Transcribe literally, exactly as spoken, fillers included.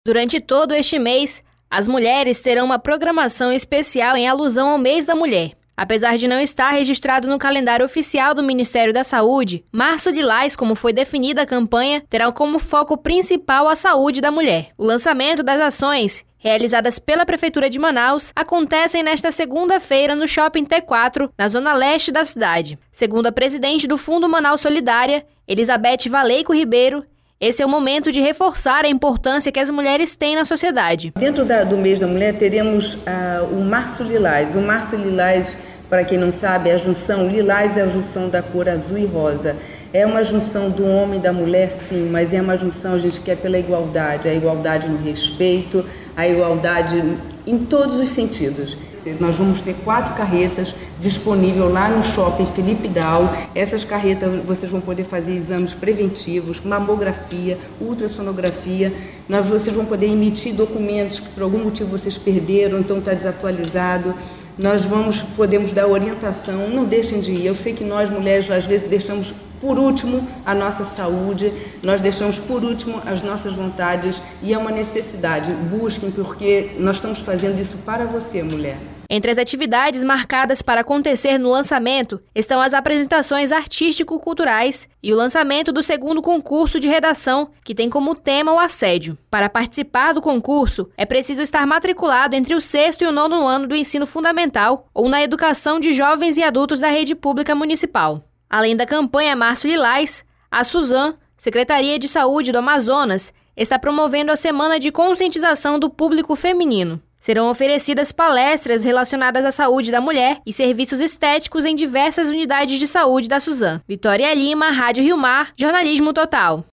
Durante todo este mês, as mulheres terão uma programação especial em alusão ao Mês da Mulher. Apesar de não estar registrado no calendário oficial do Ministério da Saúde, Março Lilás, como foi definida a campanha, terá como foco principal a saúde da mulher. O lançamento das ações, realizadas pela Prefeitura de Manaus, acontecem nesta segunda-feira no Shopping T quatro, na zona leste da cidade. Segundo a presidente do Fundo Manaus Solidária, Elizabeth Valeico Ribeiro, esse é o momento de reforçar a importância que as mulheres têm na sociedade. Dentro da, do mês da mulher teremos uh, o Março Lilás. O Março Lilás, para quem não sabe, é a junção, lilás é a junção da cor azul e rosa. É uma junção do homem e da mulher, sim, mas é uma junção, a gente quer pela igualdade, a igualdade no respeito, a igualdade em todos os sentidos. Nós vamos ter quatro carretas disponíveis lá no Shopping Felipe Dal. Essas carretas vocês vão poder fazer exames preventivos, mamografia, ultrassonografia. Nós, vocês vão poder emitir documentos que por algum motivo vocês perderam, então está desatualizado. Nós vamos, podemos dar orientação, não deixem de ir. Eu sei que nós mulheres às vezes deixamos por último a nossa saúde, nós deixamos por último as nossas vontades e é uma necessidade. Busquem, porque nós estamos fazendo isso para você, mulher. Entre as atividades marcadas para acontecer no lançamento estão as apresentações artístico-culturais e o lançamento do segundo concurso de redação, que tem como tema o assédio. Para participar do concurso, é preciso estar matriculado entre o sexto e o nono ano do ensino fundamental ou na educação de jovens e adultos da rede pública municipal. Além da campanha Março Lilás, a Suzan, Secretaria de Saúde do Amazonas, está promovendo a Semana de Conscientização do Público Feminino. Serão oferecidas palestras relacionadas à saúde da mulher e serviços estéticos em diversas unidades de saúde da Suzan. Vitória Lima, Rádio Rio Mar, Jornalismo Total.